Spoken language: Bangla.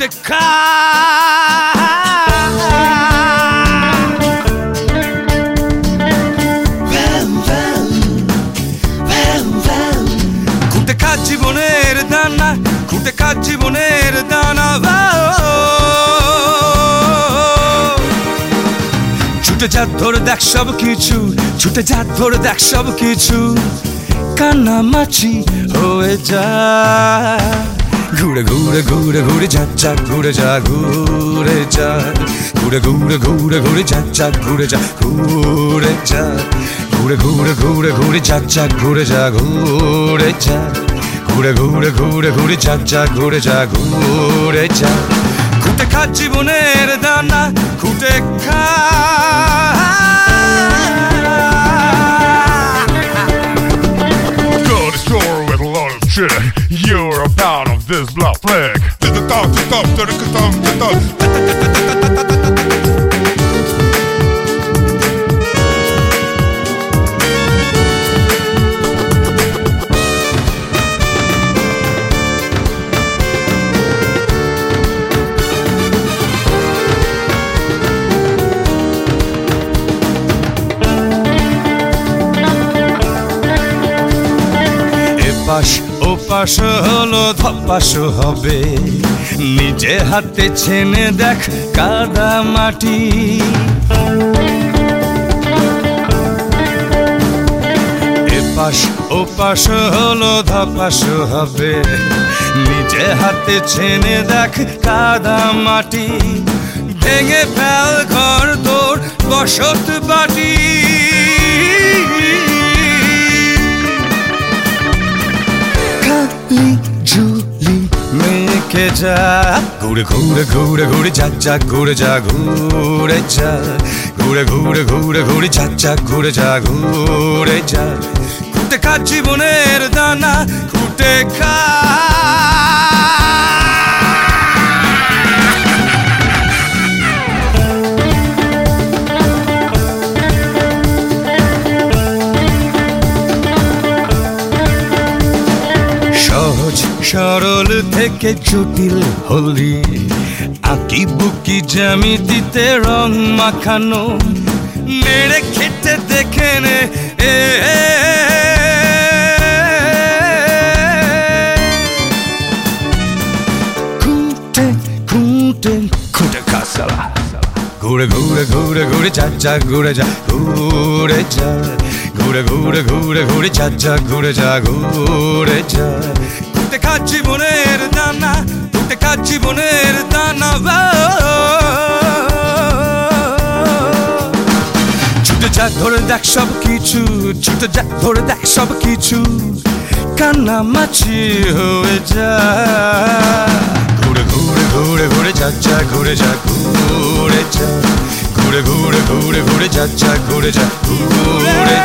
ঘুঁটে খা ঘুঁটে খা জীবনের দানা ঘুঁটে খা জীবনের দানা ছুটে যা ধরে দেখ সব কিছু ছুটে যা ধরে দেখ সব কিছু কান্নামাছি হয়ে যা ঘুরে ঘুরে ঘুরে ঘুরে যা যা ঘুরে যা ঘুরে যা ঘুরে ঘুরে ঘুরে ঘুরে যা যা ঘুরে যা ঘুরে যা ঘুরে ঘুরে ঘুরে ঘুরে যা যা ঘুরে যা ঘুরে যা ঘুরে ঘুরে ঘুরে ঘুরে যা যা ঘুরে যা ঘুরে যা ঘুঁটে খা জীবনের দানা ঘুঁটে খা You're a part of this blood flag. এপাশ ওপাশ হলো ধপাস হবে নিজে হাতে ছেনে দেখ কাদা মাটি এপাশ ওপাশ হলো ধপাস হবে নিজে হাতে ছেনে দেখ কাদা মাটি ভেঙে ফেল ঘর তোর বসত বাটি ঝুলি মেখে যা ঘুরে ঘুরে ঘুরে ঘুরে যা যা ঘুরে যা ঘুরে যা ঘুরে ঘুরে ঘুরে ঘুরে যা যা ঘুরে যা ঘুরে যা ঘুঁটে খা জীবনের দানা ঘুঁটে খা সহজ সরল থেকে জটিল হলি আঁকি বুকি জ্যামিতিতে রং মাখানো নেড়ে খেতে দেখে নে খুঁটে খুঁটে খুঁটে খা সালা ঘুরে ঘুরে ঘুরে ঘুরে যা যা ঘুরে যা ঘুরে যা ঘুরে ঘুরে ঘুরে ঘুরে যা যা ঘুরে যা ঘুরে যা ঘুঁটে খা জীবনের দানা ঘুঁটে খা জীবনের দানা ছুটে যা ধরে দেখ সব কিছু ছুটে যা ধরে দেখ সব কিছু কান্নামাছি হয়ে যা ঘুরে ঘুরে ঘুরে ঘুরে যা যা ঘুরে যা ঘুরে যা ঘুরে ঘুরে ঘুরে ঘুরে যা যা ঘুরে যা ঘুরে